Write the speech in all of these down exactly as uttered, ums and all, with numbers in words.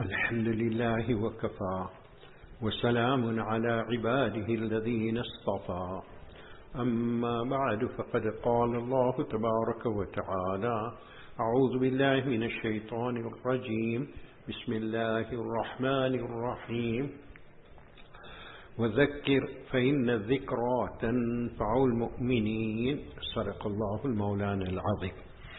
الحمد لله وكفى وسلام على عباده الذين اصطفى أما بعد فقد قال الله تبارك وتعالى أعوذ بالله من الشيطان الرجيم بسم الله الرحمن الرحيم وذكر فإن الذكرى تنفع المؤمنين صدق الله المولانا العظيم.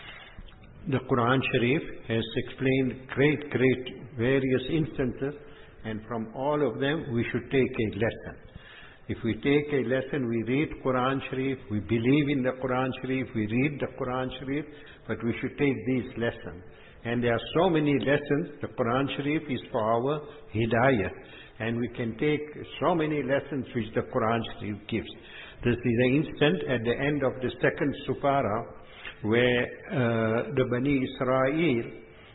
The Quran Sharif has explained great, great various instances, and from all of them we should take a lesson. If we take a lesson, we read Quran Sharif, we believe in the Quran Sharif, we read the Quran Sharif, but we should take these lessons. And there are so many lessons. The Quran Sharif is for our hidayah, and we can take so many lessons which the Quran Sharif gives. This is the instant at the end of the second Supara, where uh, the Bani Israel,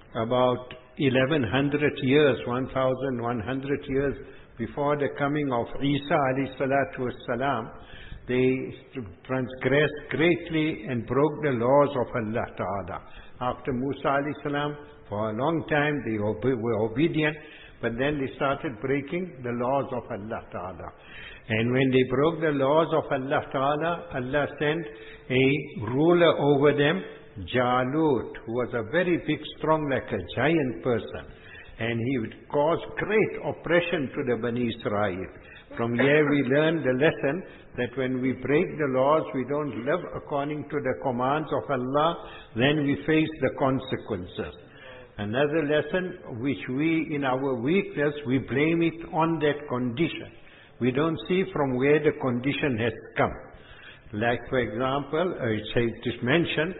about eleven hundred years, one thousand one hundred years before the coming of Isa alayhi salatu wassalam, they transgressed greatly and broke the laws of Allah Ta'ala. After Musa alayhi salam, for a long time they were obedient, but then they started breaking the laws of Allah Ta'ala. And when they broke the laws of Allah Ta'ala, Allah sent a ruler over them, Jalut, who was a very big, strong, like a giant person. And he would cause great oppression to the Bani Israel. From here we learn the lesson that when we break the laws, we don't live according to the commands of Allah, then we face the consequences. Another lesson which we, in our weakness, we blame it on that condition. We don't see from where the condition has come. Like, for example, it is mentioned,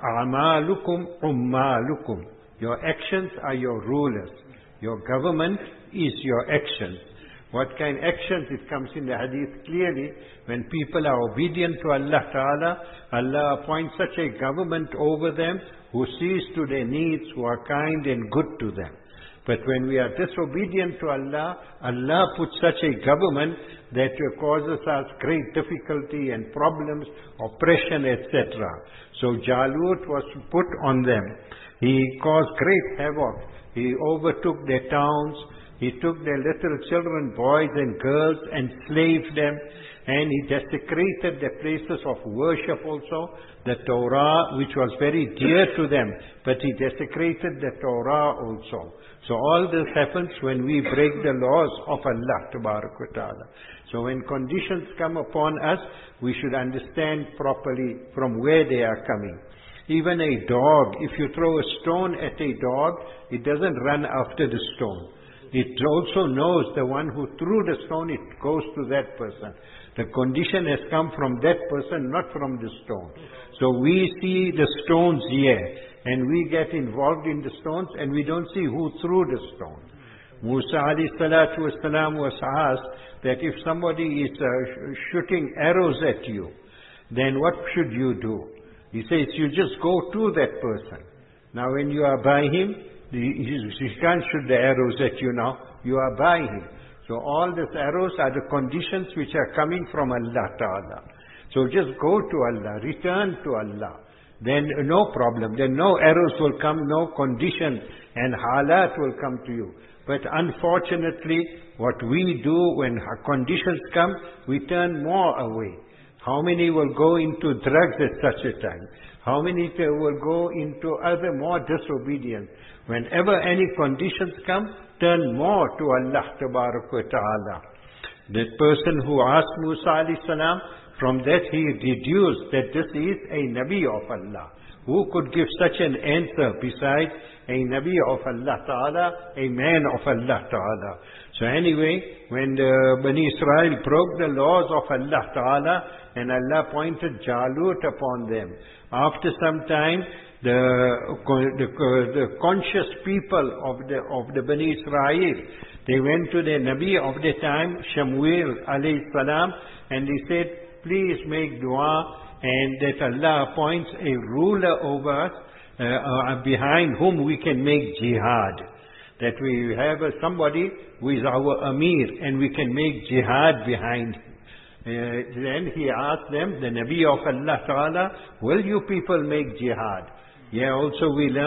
A'malukum ummalukum. Your actions are your rulers. Your government is your actions. What kind of actions? It comes in the hadith clearly. When people are obedient to Allah Ta'ala, Allah appoints such a government over them who sees to their needs, who are kind and good to them. But when we are disobedient to Allah, Allah puts such a government that causes us great difficulty and problems, oppression, et cetera. So Jalut was put on them. He caused great havoc. He overtook their towns. He took their little children, boys and girls, and enslaved them. And he desecrated the places of worship also. The Torah, which was very dear to them, but he desecrated the Torah also. So all this happens when we break the laws of Allah Ta'ala. So when conditions come upon us, we should understand properly from where they are coming. Even a dog, if you throw a stone at a dog, it doesn't run after the stone. It also knows the one who threw the stone, it goes to that person. The condition has come from that person, not from the stone. So we see the stones here, and we get involved in the stones, and we don't see who threw the stone. Musa alayhi salatu wasalam was asked that if somebody is uh, shooting arrows at you, then what should you do? He says, you just go to that person. Now when you are by him, he can't shoot the arrows at you now, you are by him. So all these arrows are the conditions which are coming from Allah Ta'ala. So just go to Allah, return to Allah. Then no problem, then no arrows will come, no condition and halat will come to you. But unfortunately, what we do when conditions come, we turn more away. How many will go into drugs at such a time? How many will go into other more disobedience? Whenever any conditions come, turn more to Allah Ta'ala. That person who asked Musa alayhi salam, from that he deduced that this is a Nabi of Allah. Who could give such an answer besides a Nabi of Allah Ta'ala, a man of Allah Ta'ala? So anyway, when the Bani Israel broke the laws of Allah Ta'ala, and Allah pointed Jalut upon them. After some time, the, the, the conscious people of the, of the Bani Israel, they went to the Nabi of the time, Shamuel alayhi salam, and they said, please make dua, and that Allah appoints a ruler over us, uh, uh, behind whom we can make jihad. That we have uh, somebody who is our Amir, and we can make jihad behind him. Uh, then he asked them, the Nabi of Allah Ta'ala, will you people make jihad? Yeah, also we learn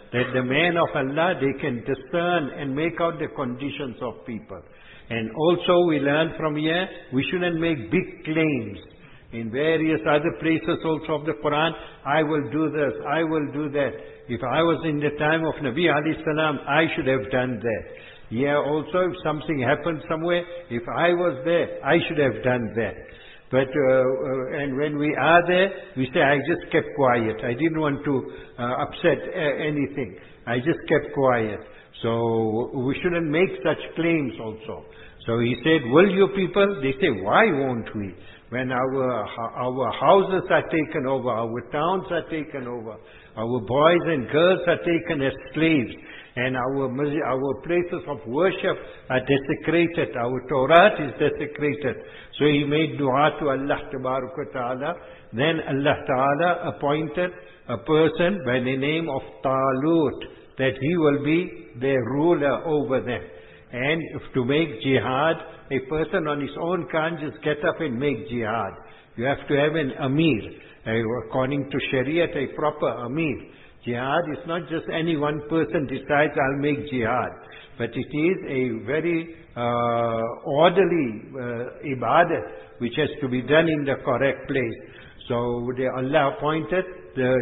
that the men of Allah, they can discern and make out the conditions of people. And also we learn from here, we shouldn't make big claims. In various other places also of the Quran, I will do this, I will do that. If I was in the time of Nabi alayhi salam, I should have done that. Here also, if something happened somewhere, if I was there, I should have done that. But, uh, uh, and when we are there, we say, I just kept quiet. I didn't want to uh, upset uh, anything. I just kept quiet. So, we shouldn't make such claims also. So he said, will you people? They say, why won't we? When our, our houses are taken over, our towns are taken over, our boys and girls are taken as slaves, and our, our places of worship are desecrated, our Torah is desecrated. So he made dua to Allah Ta'ala. Then Allah Ta'ala appointed a person by the name of Talut, that he will be their ruler over them. And if to make jihad, a person on his own can't just get up and make jihad. You have to have an amir. According to Shariat, a proper amir. Jihad is not just any one person decides, I'll make jihad. But it is a very uh, orderly uh, ibadah, which has to be done in the correct place. So the Allah appointed the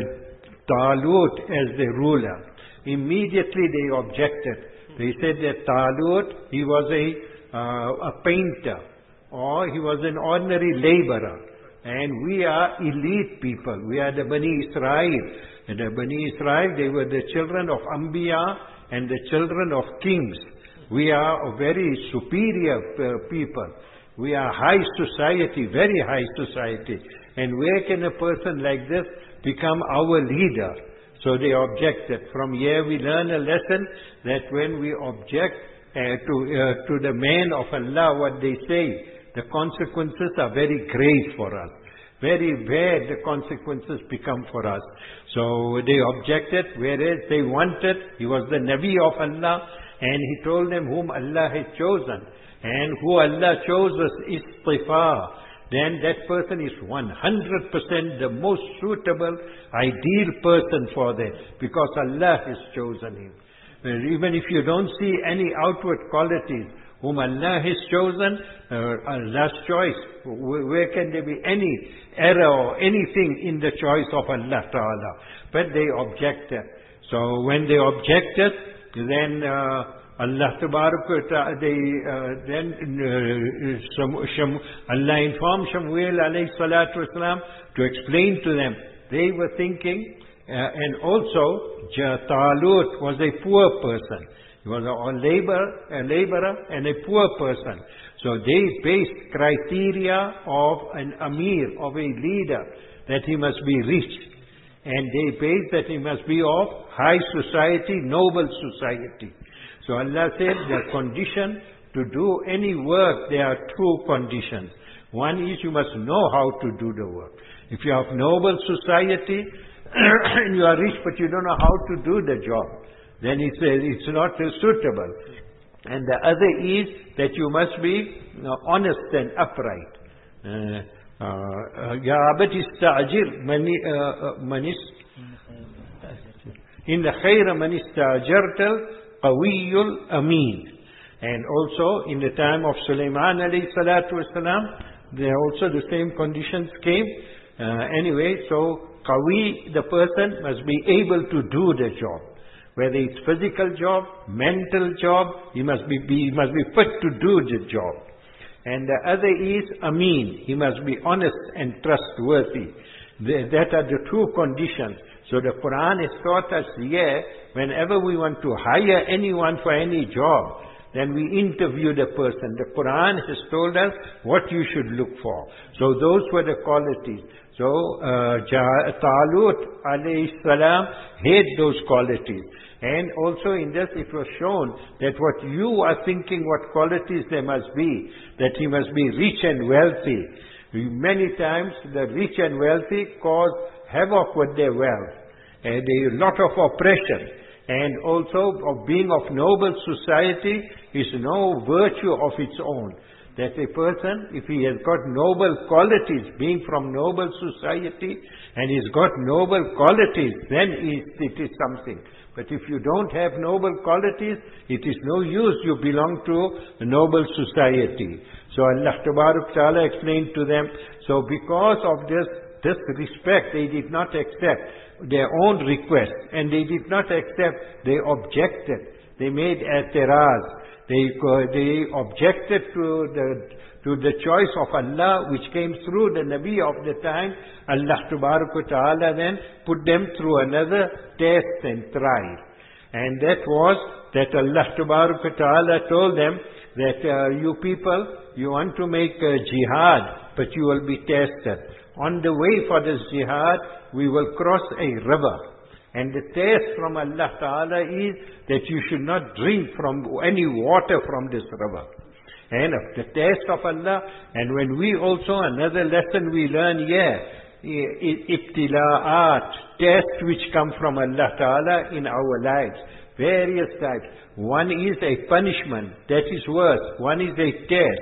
Talut as the ruler. Immediately they objected. They said that Talut, he was a, uh, a painter, or he was an ordinary laborer. And we are elite people. We are the Bani Israel. And the Bani Israel, they were the children of Anbiya and the children of kings. We are a very superior uh, people. We are high society, very high society. And where can a person like this become our leader? So they objected. From here we learn a lesson that when we object uh, to, uh, to the men of Allah, what they say, the consequences are very grave for us. Very bad the consequences become for us. So they objected, whereas they wanted, he was the Nabi of Allah, and he told them whom Allah had chosen. And who Allah chose was istifa. Then that person is one hundred percent the most suitable, ideal person for them, because Allah has chosen him. And even if you don't see any outward qualities, whom Allah has chosen, uh, Allah's choice, where can there be any error or anything in the choice of Allah Ta'ala? But they objected. So when they objected, then uh, Allah Ta'ala, they, uh, then uh, Sham, Allah informed Shamuel alayhi salatu wasalam to explain to them. They were thinking, uh, and also Talut was a poor person. He was a laborer, a laborer and a poor person. So they based criteria of an amir, of a leader, that he must be rich. And they based that he must be of high society, noble society. So Allah said the condition to do any work, there are two conditions. One is you must know how to do the work. If you have noble society and you are rich but you don't know how to do the job, then it's, uh, it's not uh, suitable. And the other is that you must be uh, honest and upright. Ya abati ista'jir manis in the khayra man ista'jartal qawiyul amin. And also in the time of Sulaiman alayhi salatu wasalam, there also the same conditions came. Uh, anyway, so qawi, the person must be able to do the job. Whether it's physical job, mental job, he must be, be, he must be fit to do the job. And the other is Amin. He must be honest and trustworthy. The, that are the two conditions. So the Quran has taught us here, whenever we want to hire anyone for any job, then we interview the person. The Quran has told us what you should look for. So those were the qualities. So uh, Talut alayhi salam had those qualities. And also in this it was shown that what you are thinking what qualities there must be, that he must be rich and wealthy. Many times the rich and wealthy cause havoc with their wealth. And a lot of oppression. And also of being of noble society is no virtue of its own. that a person, if he has got noble qualities, being from noble society, and he's got noble qualities, then it is something. But if you don't have noble qualities, it is no use you belong to a noble society. So Allah Tabarak Ta'ala explained to them, so because of this, this respect, they did not accept their own request, and they did not accept, they objected. They made i'tiraz. They, they objected to the, to the choice of Allah which came through the Nabi of the time. Allah Tabarak Ta'ala then put them through another test and trial. And that was that Allah Tabarak Ta'ala told them that uh, you people, you want to make a jihad, but you will be tested. On the way for this jihad, we will cross a river. And the test from Allah Ta'ala is that you should not drink from any water from this river. And of the test of Allah, and when we also, another lesson we learn here, ibtila'at, tests which come from Allah Ta'ala in our lives, various types. One is a punishment, that is worse. One is a test.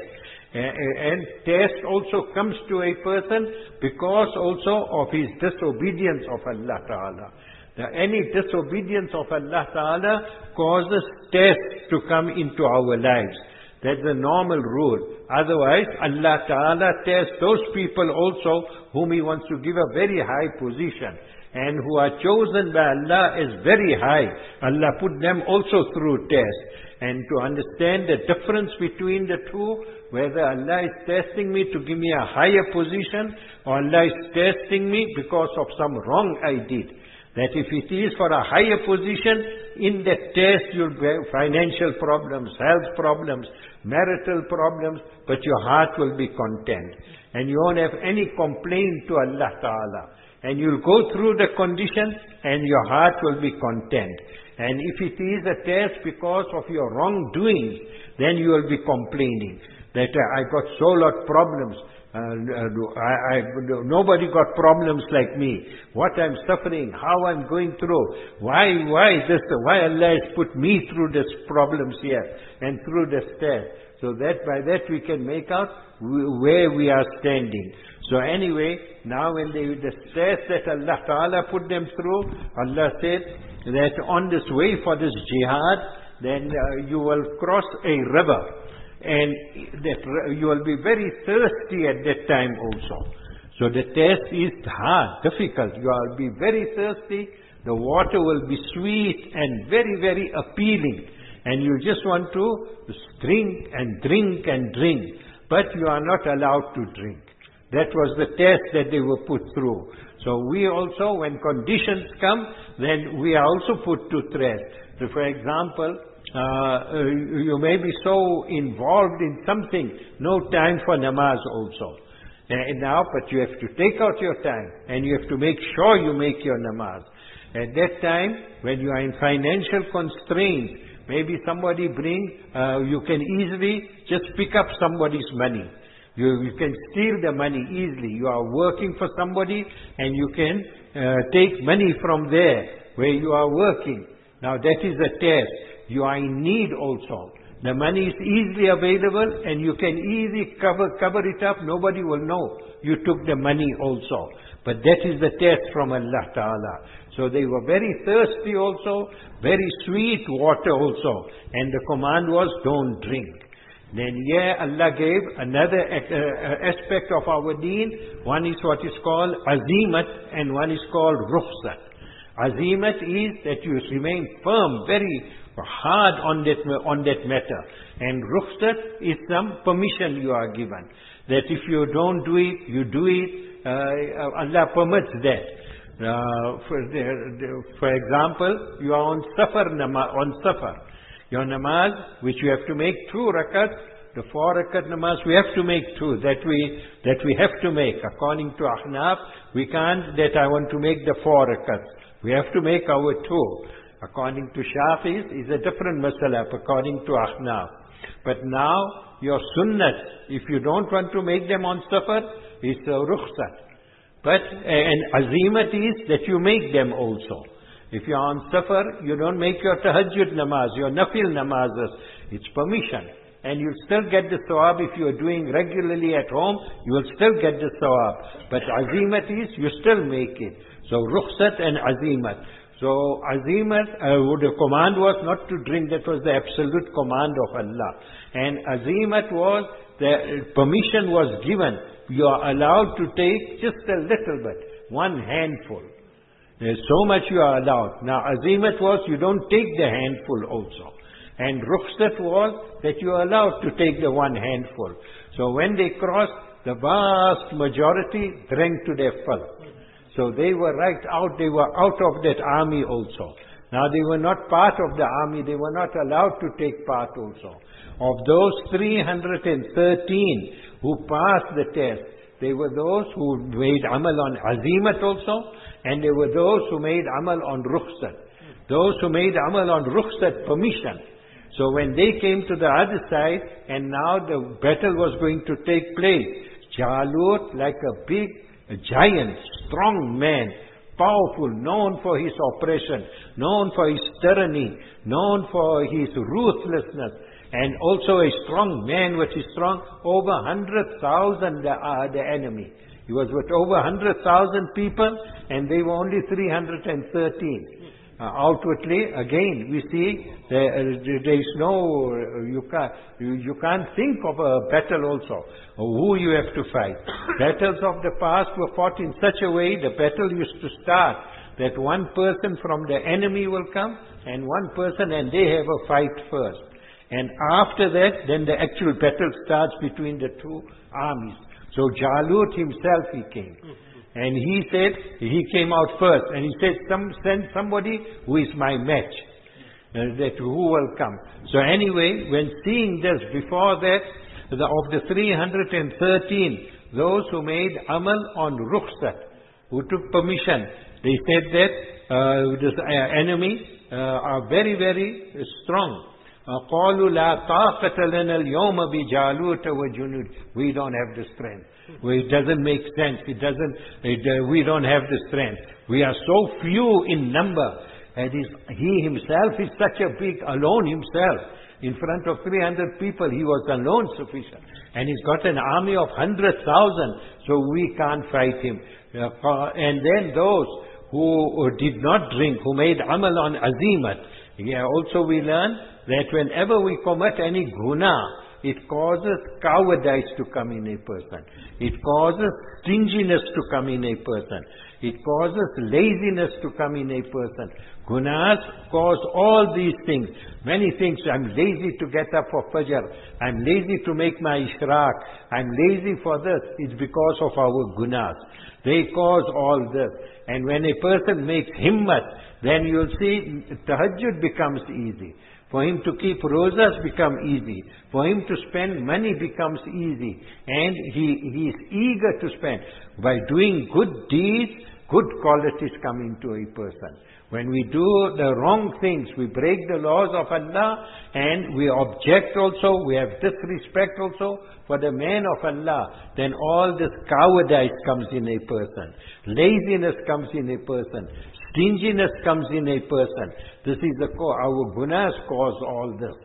And test also comes to a person because also of his disobedience of Allah Ta'ala. Now, any disobedience of Allah Ta'ala causes tests to come into our lives. That's the normal rule. Otherwise, Allah Ta'ala tests those people also whom He wants to give a very high position, and who are chosen by Allah as very high. Allah put them also through tests. And to understand the difference between the two, whether Allah is testing me to give me a higher position, or Allah is testing me because of some wrong I did. That if it is for a higher position, in that test you'll have financial problems, health problems, marital problems, but your heart will be content. And you won't have any complaint to Allah Ta'ala. And you'll go through the condition and your heart will be content. And if it is a test because of your wrongdoings, then you will be complaining that uh, I got so lot problems. Uh, I, I, nobody got problems like me. What I'm suffering, how I'm going through, why, why this, why Allah has put me through these problems here and through this test. So that by that we can make out where we are standing. So anyway, now when they, the test that Allah Ta'ala put them through, Allah said that on this way for this jihad, then uh, you will cross a river. And that you will be very thirsty at that time also. So the test is hard, difficult. You will be very thirsty. The water will be sweet and very, very appealing. And you just want to drink and drink and drink. But you are not allowed to drink. That was the test that they were put through. So we also, when conditions come, then we are also put to test. So for example, Uh, you may be so involved in something, no time for namaz also. And now, but you have to take out your time, and you have to make sure you make your namaz. At that time, when you are in financial constraints, maybe somebody bring, uh, you can easily just pick up somebody's money. You, you can steal the money easily. You are working for somebody, and you can uh, take money from there, where you are working. Now that is a test. You are in need also. The money is easily available and you can easily cover, cover it up. Nobody will know you took the money also. But that is the test from Allah Ta'ala. So they were very thirsty also, very sweet water also. And the command was, don't drink. Then here Allah gave another uh, aspect of our deen. One is what is called azimat and one is called rukhsat. Azimat is that you remain firm, very hard on that, on that matter. And rukhsat is some permission you are given. That if you don't do it, you do it. Uh, Allah permits that. Uh, for, the, the, for example, you are on safar, nama, on safar. Your namaz, which you have to make two rakat, the four rakat namaz, we have to make two. That we, that we have to make. According to Ahnaf, we can't that I want to make the four rakat. We have to make our two. According to Shafis, is a different masala, according to Ahnaf. But now, your sunnat, if you don't want to make them on safar, it's a rukhsat. But an azimat is that you make them also. If you are on safar, you don't make your tahajjud namaz, your nafil namazes. It's permission. and you'll still get the sawab. If you're doing regularly at home, you will still get the sawab. But azimat is, you still make it. So rukhsat and azimat. So azimat, uh, the command was not to drink. That was the absolute command of Allah. And azimat was, the permission was given. You are allowed to take just a little bit, one handful. There's so much you are allowed. Now azimat was, you don't take the handful also. And rukhsat was that you are allowed to take the one handful. So when they crossed, the vast majority drank to their full. So they were right out, they were out of that army also. Now they were not part of the army, they were not allowed to take part also. Of those three hundred thirteen who passed the test, they were those who made amal on azimat also, and there were those who made amal on rukhsat. Those who made amal on rukhsat, permission. So when they came to the other side, and now the battle was going to take place, Jalut, like a big a giant, strong man, powerful, known for his oppression, known for his tyranny, known for his ruthlessness, and also a strong man which is strong, over one hundred thousand the, uh, the enemy. He was with over one hundred thousand people, and they were only three hundred thirteen. Uh, outwardly, again, we see there, uh, there is no, uh, you, can't, you, you can't think of a battle also, or who you have to fight. Battles of the past were fought in such a way, the battle used to start, that one person from the enemy will come, and one person, and they have a fight first. And after that, then the actual battle starts between the two armies. So Jalut himself, he came. And he said, he came out first, and he said, Some, send somebody who is my match, uh, that who will come. So anyway, when seeing this, before that, the, of the three hundred thirteen, those who made amal on rukhsat, who took permission, they said that uh, this uh, enemy uh, are very, very uh, strong. قالوا لا طاقة لنا اليوم بجالوت وجنود. We don't have the strength. It doesn't make sense. It doesn't. It, uh, we don't have the strength. We are so few in number. And he himself is such a big, alone himself. In front of three hundred people, he was alone sufficient. And he's got an army of one hundred thousand. So we can't fight him. Uh, and then those who, who did not drink, who made amal on azimat. Yeah, also we learn that whenever we commit any guna, it causes cowardice to come in a person. It causes stinginess to come in a person. It causes laziness to come in a person. Gunas cause all these things. Many things. I'm lazy to get up for Fajr. I'm lazy to make my ishraq. I'm lazy for this. It's because of our gunas. They cause all this. And when a person makes himmat, then you'll see tahajjud becomes easy. For him to keep rosas become easy. For him to spend money becomes easy. And he, he is eager to spend. By doing good deeds, good qualities come into a person. When we do the wrong things, we break the laws of Allah, and we object also, we have disrespect also for the man of Allah, then all this cowardice comes in a person. Laziness comes in a person. Stinginess comes in a person. This is the core. Our gunas cause all this.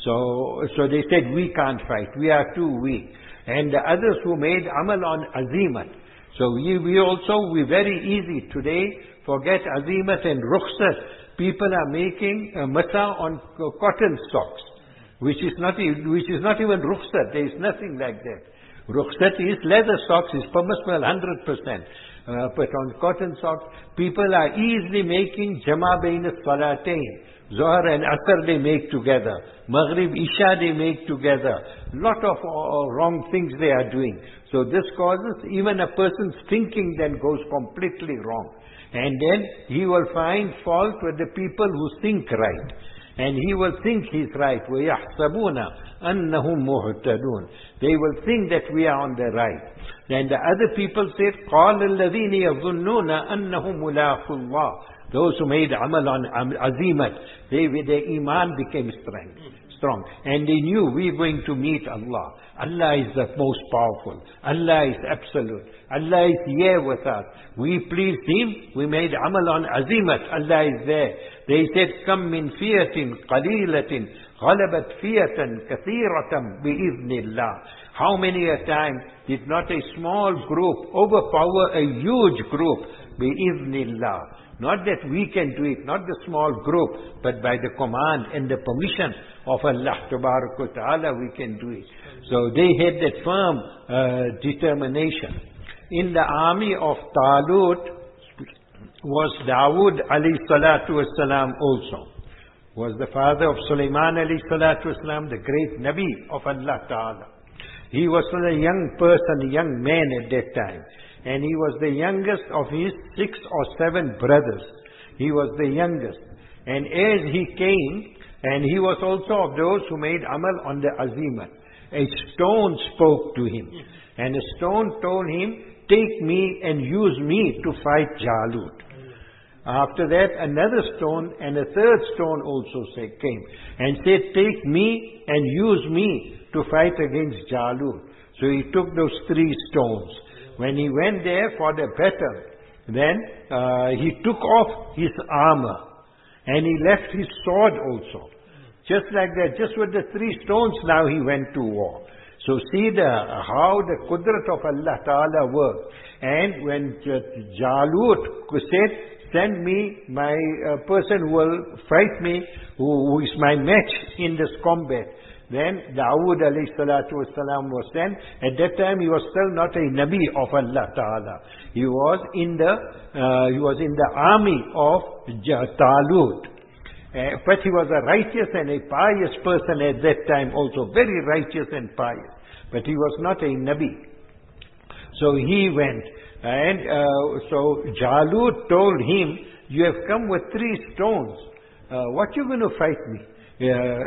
So, so they said, we can't fight. We are too weak. And the others who made amal on azimat. So we, we also, we very easy today forget azimat and rukhsat. People are making a mata on cotton socks, which is not, which is not even rukhsat. There is nothing like that. Rukhsat is leather socks, is permissible one hundred percent. Uh, but on cotton socks, people are easily making jama bain as-salatain. Zohar and Asr they make together. Maghrib, Isha they make together. Lot of uh, wrong things they are doing. So this causes even a person's thinking then goes completely wrong. And then he will find fault with the people who think right. And he will think he's right. وَيَحْسَبُونَ أَنَّهُمْ مُهْتَدُونَ. They will think that we are on the right. Then the other people said, قَالَ الَّذِينَ يَظُنُّونَ أَنَّهُمْ مُلَاقُو اللَّهِ. Those who made amal on azimat, they, their iman became strong. strong. And they knew we are going to meet Allah. Allah is the most powerful. Allah is absolute. Allah is here with us. We pleased Him. We made amal on azimat. Allah is there. They said, Kam min fiyatin qalilatin غَلَبَتْ فِيَةً كَثِيرَةً بِإِذْنِ اللَّهِ. How many a time did not a small group overpower a huge group? بِإِذْنِ اللَّهِ. Not that we can do it, not the small group, but by the command and the permission of Allah Tabarak wa Ta'ala we can do it. So they had that firm uh, determination. In the army of Talut was Dawood alayhi salatu wasalam also. Was the father of Sulaiman alayhi salatu wasalam, the great Nabi of Allah Ta'ala. He was a young person, a young man at that time. And he was the youngest of his six or seven brothers. He was the youngest. And as he came, and he was also of those who made amal on the azimat. A stone spoke to him. And a stone told him, take me and use me to fight Jalut. After that, another stone and a third stone also say, came and said, take me and use me to fight against Jalut. So he took those three stones. When he went there for the battle, then uh, he took off his armor and he left his sword also. Just like that, just with the three stones now he went to war. So see the how the qudrat of Allah Ta'ala worked. And when Jalut said, send me my uh, person who will fight me, who, who is my match in this combat. Then Dawood alayhi salatu wasalam was sent. At that time he was still not a Nabi of Allah Ta'ala. He was in the, uh, he was in the army of Talut. Uh, but he was a righteous and a pious person at that time also. Very righteous and pious. But he was not a Nabi. So he went. And uh, so Jalut told him, you have come with three stones. Uh, what you going to fight me? Uh,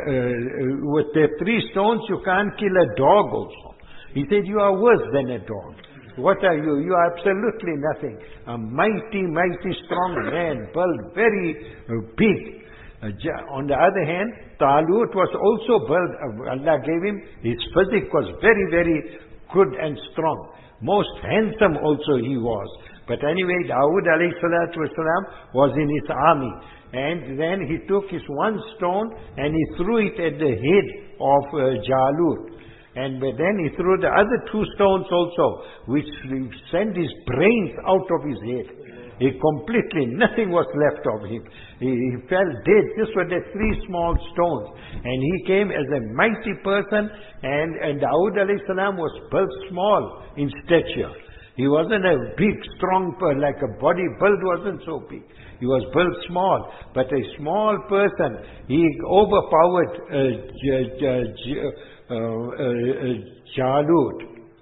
uh, with the three stones you can't kill a dog also. He said, you are worse than a dog. What are you? You are absolutely nothing. A mighty, mighty strong man, built very uh, big. Uh, on the other hand, Talut was also built. Uh, Allah gave him, his physique was very, very good and strong. Most handsome also he was. But anyway, Dawood alayhi salatu wasalam was in his army. And then he took his one stone and he threw it at the head of uh, Jalut. And then he threw the other two stones also, which sent his brains out of his head. He completely, nothing was left of him. He, he fell dead just with the three small stones. And he came as a mighty person, and, and Dawood alayhi salam was built small in stature. He wasn't a big, strong person, like a body build wasn't so big. He was built small, but a small person, he overpowered uh, J- J- J- uh, uh, Jalut.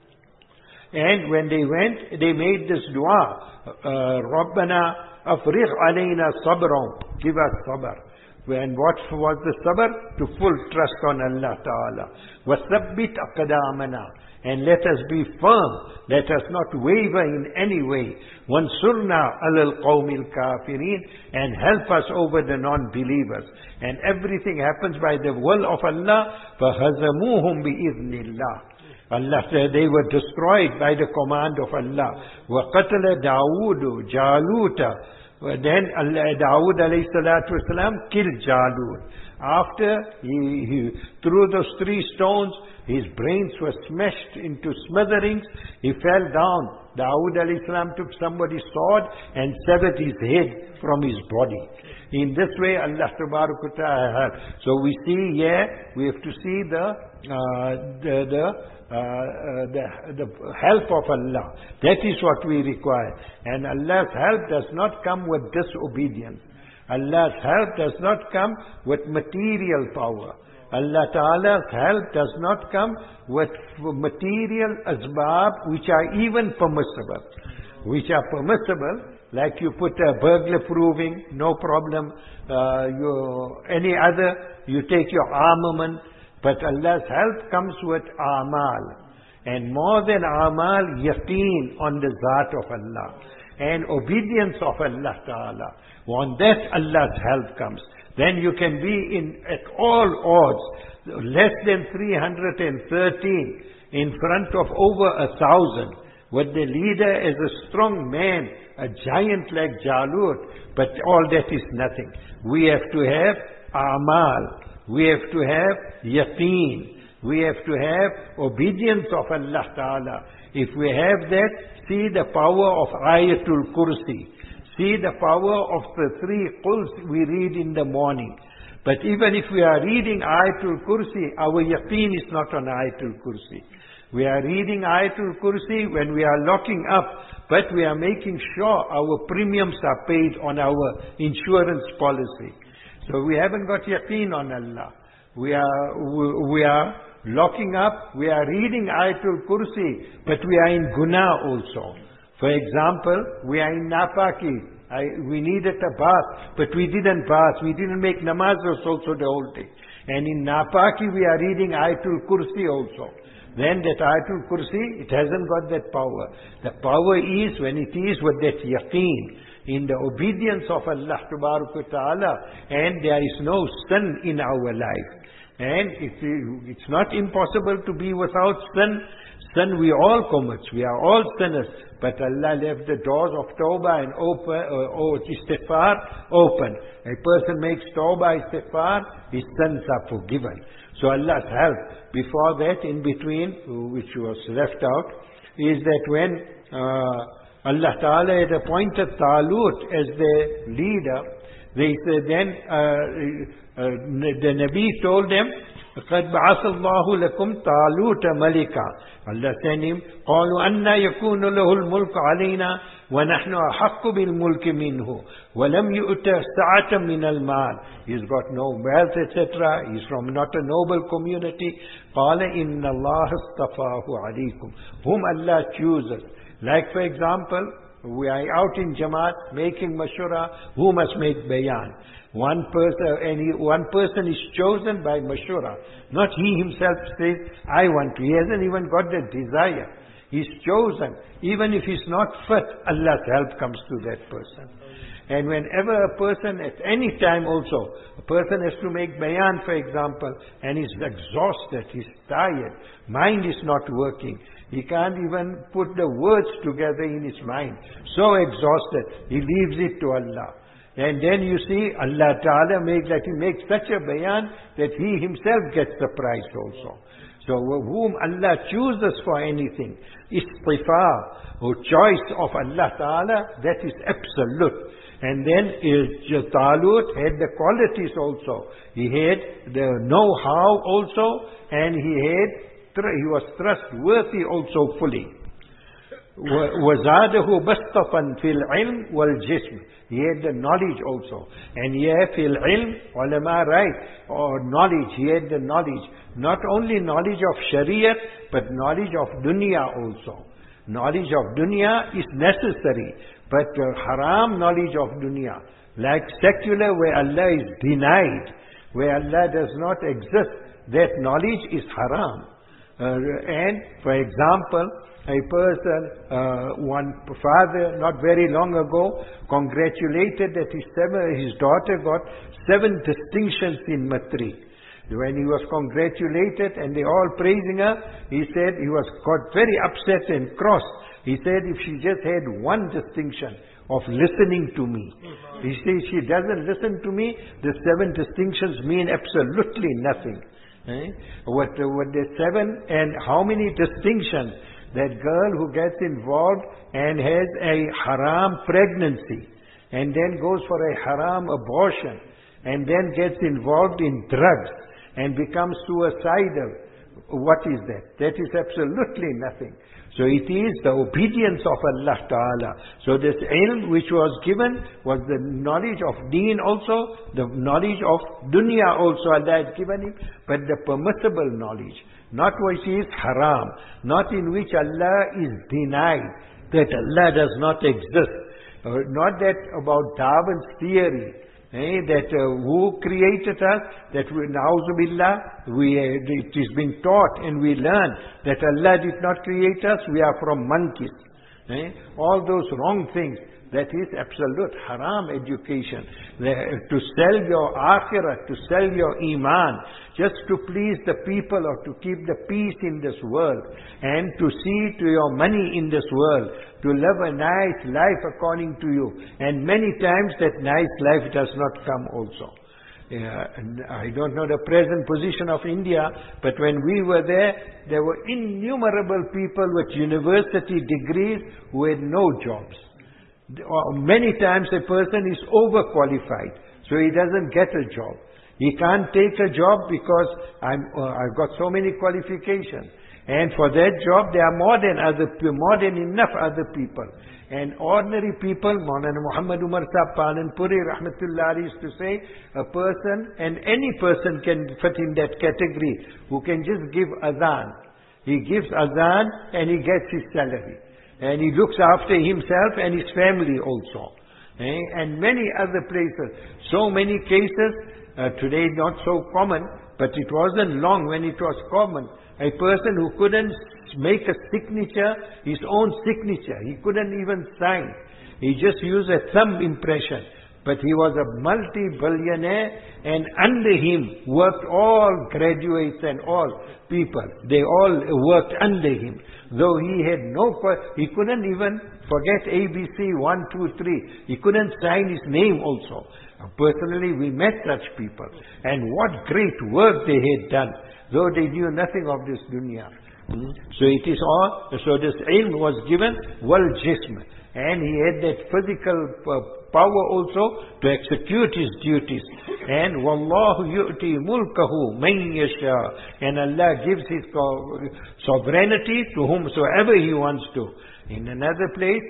And when they went, they made this dua, Rabbana afrigh alayna sabran, give us sabr. And what was the sabr? To full trust on Allah Ta'ala. وَثَبِّتْ أَقْدَامَنَا, and let us be firm, let us not waver in any way. وَانْصُرْنَا عَلَى الْقَوْمِ الْكَافِرِينَ, and help us over the non-believers. And everything happens by the will of Allah. فَهَزَمُوهُمْ بِإِذْنِ اللَّهِ. Allah said they were destroyed by the command of Allah. وَقَتَلَ دَاوُودُ جَالُوتَ. Then Allah, Dawood alayhi salatu wasalam killed Jalut. After he, he threw those three stones, his brains were smashed into smithereens. He fell down. Dawood alayhi salam took somebody's sword and severed his head from his body. In this way, Allah Tabarak Ta'ala. So we see here, we have to see the uh, the the, uh, uh, the the help of Allah. That is what we require. And Allah's help does not come with disobedience. Allah's help does not come with material power. Allah Ta'ala's help does not come with material asbab which are even permissible. Which are permissible, like you put a burglar proving, no problem. Uh, you, any other, you take your armament. But Allah's help comes with amal. And more than amal, yaqeen on the zat of Allah. And obedience of Allah Ta'ala. On that Allah's help comes. Then you can be in at all odds, less than three hundred thirteen, in front of over a thousand, with the leader as a strong man, a giant like Jalut, but all that is nothing. We have to have amal. we have to have yaqeen. We have to have obedience of Allah Ta'ala. If we have that, see the power of Ayatul Kursi. See the power of the three quls we read in the morning. But even if we are reading Ayatul Kursi, our yaqeen is not on Ayatul Kursi. We are reading Ayatul Kursi when we are locking up, but we are making sure our premiums are paid on our insurance policy. So we haven't got yaqeen on Allah. We are, we are locking up, we are reading Ayatul Kursi, but we are in guna also. For example, we are in napaki. I, we needed a bath, but we didn't bath. We didn't make namazos also the whole day. And in napaki we are reading Ayatul Kursi also. Then that Ayatul Kursi, it hasn't got that power. The power is when it is with that yaqeen, in the obedience of Allah Ta'ala, and there is no sin in our life. And it, it's not impossible to be without sin. Sin we all commit. We are all sinners. But Allah left the doors of Tawbah and open, uh, or istighfar open. A person makes Tawbah, istighfar, his sins are forgiven. So Allah's help. Before that, in between, which was left out, is that when uh, Allah Ta'ala had appointed Talut as the leader, they said then, uh, Uh, the Nabi told them, قَدْ بَعَثَ اللَّهُ لَكُمْ طَالُوتَ مَلِكًا. Allah sent him, قَالُوا أَنَّا يَكُونُ لَهُ الْمُلْكُ عَلَيْنَا وَنَحْنُ أَحَقُّ بِالْمُلْكِ مِنْهُ وَلَمْ يُؤْتَ سَعَةً مِنَ الْمَالِ. He's got no wealth, et cetera. He's from not a noble community. قَالَ إِنَّ اللَّهَ اصْطَفَاهُ عَلَيْكُمْ. Whom Allah chooses. Like for example, we are out in Jamaat making mashura, who must make bayan? One person, any one person is chosen by mashura. Not he himself says, I want to. He hasn't even got the desire. He's chosen. Even if he's not fit, Allah's help comes to that person. And whenever a person, at any time also, a person has to make bayan, for example, and he's exhausted, he's tired, mind is not working. He can't even put the words together in his mind. So exhausted, he leaves it to Allah. And then you see, Allah Ta'ala makes that he makes such a bayan that he himself gets the prize also. So whom Allah chooses for anything, istifa, or choice of Allah Ta'ala, that is absolute. And then Talut had the qualities also. He had the know-how also, and he had he was trustworthy also fully. وَزَادَهُ بَسْطَةً فِي الْعِلْمِ وَالْجِسْمِ. He had the knowledge also. And here, فِي الْعِلْمِ, ulama right, or knowledge, he had the knowledge. Not only knowledge of Shariat, but knowledge of dunya also. Knowledge of dunya is necessary, but uh, haram knowledge of dunya, like secular where Allah is denied, where Allah does not exist, that knowledge is haram. Uh, and, for example, a person, uh, one father not very long ago congratulated that his, seven, his daughter got seven distinctions in Matri. When he was congratulated and they all praising her, he said he was got very upset and cross. He said if she just had one distinction of listening to me. He says she doesn't listen to me, the seven distinctions mean absolutely nothing. Eh? What, uh, what the seven and how many distinctions? That girl who gets involved and has a haram pregnancy and then goes for a haram abortion and then gets involved in drugs and becomes suicidal. What is that? That is absolutely nothing. So it is the obedience of Allah Ta'ala. So this ilm which was given was the knowledge of deen also, the knowledge of dunya also Allah had given him, but the permissible knowledge. Not which is haram, not in which Allah is denied, that Allah does not exist. Uh, not that about Darwin's theory, eh, that uh, who created us, that we, na'uzubillah, we, uh, it is being taught and we learn that Allah did not create us, we are from monkeys. Eh? All those wrong things. That is absolute haram education. To sell your akhirah, to sell your iman, just to please the people or to keep the peace in this world, and to see to your money in this world, to live a nice life according to you. And many times that nice life does not come also. Uh, I don't know the present position of India, but when we were there, there were innumerable people with university degrees who had no jobs. Many times a person is overqualified, so he doesn't get a job. He can't take a job because I'm, uh, I've got so many qualifications. And for that job, there are more than other, more than enough other people. And ordinary people, Maulana Muhammad Umar Sahib Pananpuri Rahmatullah used to say, a person, and any person can fit in that category, who can just give azan. He gives azan and he gets his salary. And he looks after himself and his family also. Eh? And many other places. So many cases, uh, today not so common, but it wasn't long when it was common. A person who couldn't make a signature, his own signature, he couldn't even sign. He just used a thumb impression. But he was a multi-billionaire, and under him worked all graduates and all people. They all worked under him. Though he had no, he couldn't even forget A B C, one, two, three. He couldn't sign his name also. Personally, we met such people. And what great work they had done, though they knew nothing of this dunya. Hmm? So it is all, so this ilm was given, wal jism. And he had that physical uh, power also to execute his duties. And wallahu yu'ti mulkahu man yasha. And Allah gives his sovereignty to whomsoever he wants to. In another place,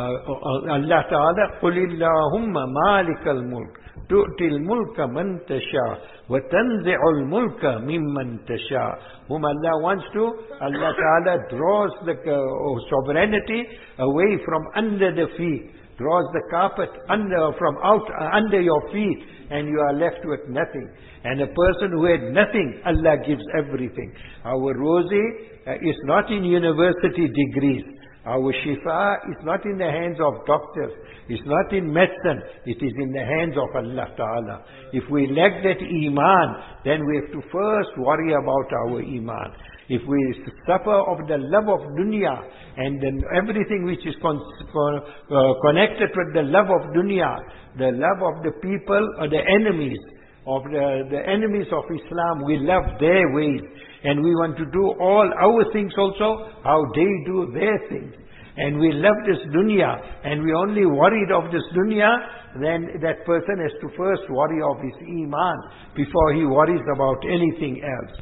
uh, Allah Ta'ala, قُلِ اللَّهُمَّ مَالِكَ الْمُلْكِ تُؤْتِي الْمُلْكَ مَنْ تَشَاءُ وَتَنْزِعُ الْمُلْكَ مِمَّنْ تَشَاءُ. Whom Allah wants to, Allah Ta'ala draws the uh, sovereignty away from under the feet, draws the carpet under, from out, uh, under your feet, and you are left with nothing. And a person who had nothing, Allah gives everything. Our rosy uh, is not in university degrees. Our shifa is not in the hands of doctors. It's not in medicine. It is in the hands of Allah Ta'ala. If we lack that iman, then we have to first worry about our iman. If we suffer of the love of dunya, and then everything which is con con uh, connected with the love of dunya, the love of the people or the enemies, of the, the enemies of Islam, we love their ways. And we want to do all our things also, how they do their things. And we love this dunya, and we only worried of this dunya, then that person has to first worry of his iman, before he worries about anything else.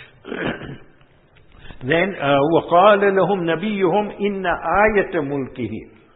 Then, وَقَالَ لَهُمْ نَبِيُّهُمْ إِنَّ آيَةَ مُلْكِهِ.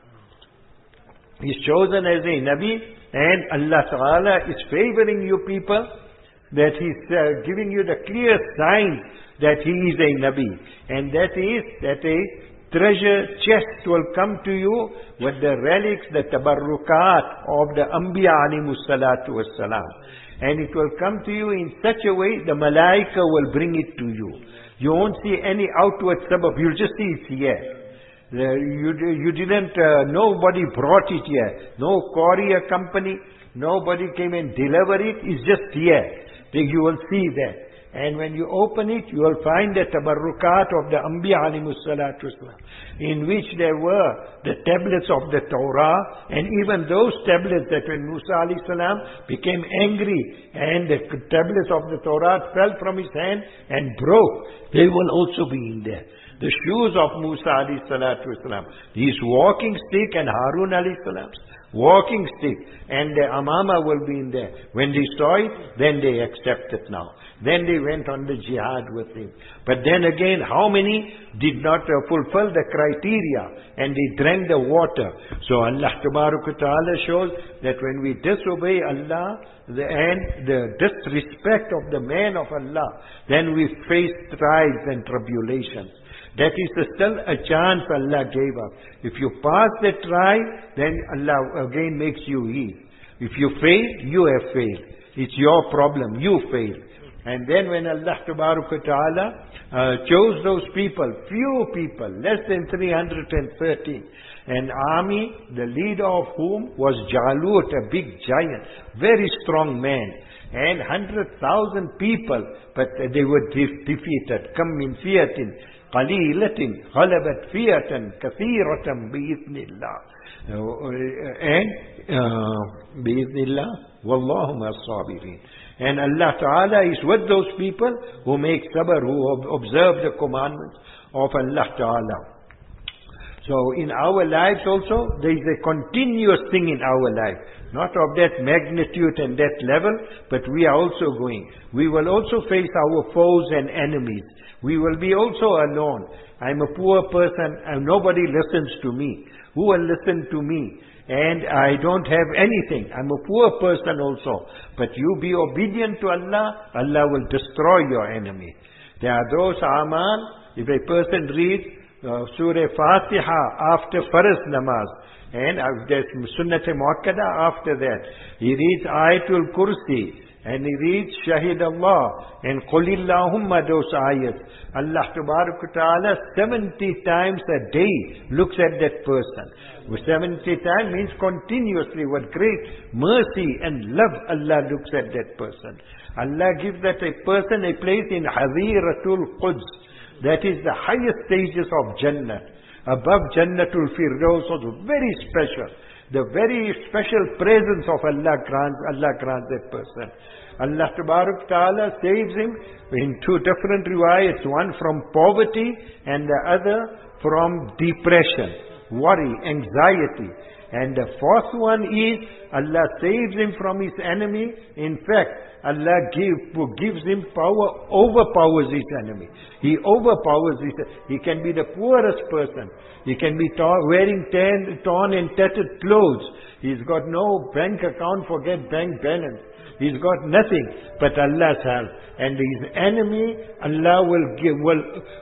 He's chosen as a Nabi, and Allah Ta'ala is favoring you people, that He's uh, giving you the clear sign that He is a Nabi. And that is, that a treasure chest will come to you with the relics, the tabarrukat of the Anbiya alayhimus salatu wassalam. And it will come to you in such a way, the malaika will bring it to you. You won't see any outward sabab, you'll just see it's here. The, you, you didn't, uh, nobody brought it here. No courier company, nobody came and delivered it, it's just here. You will see that. And when you open it, you will find the tabarrukat of the Anbiya alayhimus salatu wasalam, in which there were the tablets of the Torah, and even those tablets that when Musa alayhi salam became angry, and the tablets of the Torah fell from his hand and broke, they will also be in there. The shoes of Musa alayhi salatu wasalam, his walking stick, and Harun alayhi salam's walking stick, and the amama will be in there. When they saw it, then they accepted now. Then they went on the jihad with him. But then again, how many did not uh, fulfill the criteria, and they drank the water? So Allah Ta'ala shows that when we disobey Allah the, and the disrespect of the man of Allah, then we face trials and tribulations. That is still a chance Allah gave us. If you pass the trial, then Allah again makes you heal. If you fail, you have failed. It's your problem. You failed. And then when Allah Ta'ala uh, chose those people, few people, less than three hundred thirteen, an army, the leader of whom was Jalut, a big giant, very strong man, and one hundred thousand people, but they were de defeated. Kam min fiyatin qalilatin ghalabat fiyatan kathiratan bi'idhnillah. And uh, bi'idhnillah wallahu ma'as sabirin. And Allah Ta'ala is with those people who make sabr, who ob- observe the commandments of Allah Ta'ala. So in our lives also, there is a continuous thing in our life. Not of that magnitude and that level, but we are also going. We will also face our foes and enemies. We will be also alone. I'm a poor person and nobody listens to me. Who will listen to me? And I don't have anything. I'm a poor person also. But you be obedient to Allah, Allah will destroy your enemy. There are those amal, if a person reads uh, Surah Fatiha after Farz Namaz, and uh, there's Sunnat Muakkada after that, he reads Ayatul Kursi, and he reads Shahid Allah, and Qulillahumma, those ayats. Allah Ta'ala seventy times a day looks at that person. seventy times means continuously. What great mercy and love Allah looks at that person. Allah gives that a person a place in Hadiratul Quds. That is the highest stages of Jannah. Above Jannatul Firdaus was very special. The very special presence of Allah grants, Allah grants that person. Allah Ta'ala saves him in two different riwayats. One from poverty and the other from depression, worry, anxiety. And the fourth one is Allah saves him from his enemy. In fact, Allah give, gives him power, overpowers his enemy. He overpowers his He can be the poorest person. He can be torn, wearing tan, torn and tattered clothes. He's got no bank account, forget bank balance. He's got nothing but Allah's help. And his enemy, Allah will give, will,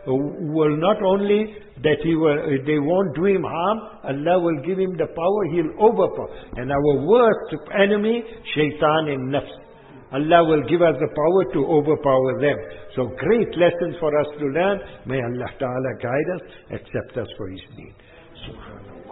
will not only that he will, they won't do him harm, Allah will give him the power, he'll overpower. And our worst enemy, shaitan and nafs. Allah will give us the power to overpower them. So great lessons for us to learn. May Allah Ta'ala guide us, accept us for His deen. Subhanallah.